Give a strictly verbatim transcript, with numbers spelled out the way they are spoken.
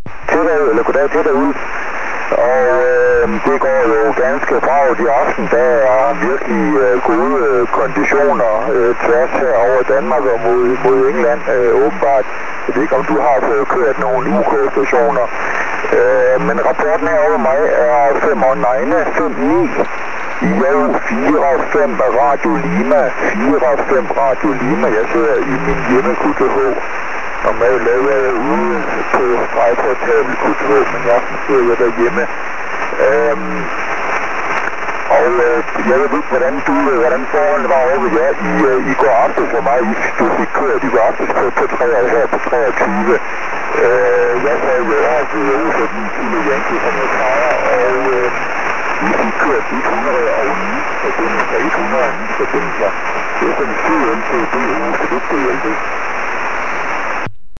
til derude, eller goddag til derude. Og øh, det går jo ganske bragt i aften. Der er virkelig øh, gode øh, konditioner øh, tværs her over Danmark og mod, mod England øh, åbenbart. Jeg ved ikke, om du har fået kørt nogle U K-stationer. Øh, men rapporten her over mig er fem nine fem ni J fire fem Radio Lima. fire fem Radio Lima. Jeg sidder i min hjemme-Q T H. Normalt laver jeg ude på strejportalen Q T H, men i aften sidder jeg derhjemme. Øhm, og øh, jeg ved ikke, hvordan du, hvordan forholdene var over ved jer i, øh, i går aftes for mig. Du fik kørt i går aftes på, på, tre, her på treogtyve. Øh, jeg sagde jo her til Josef i Kilo Yankee, som jeg plejer, og øh, vi fik kørt et hundrede og ni forbindelser, et hundrede og ni forbindelser. Det er sådan en syv M T B, så det skal hjælpe.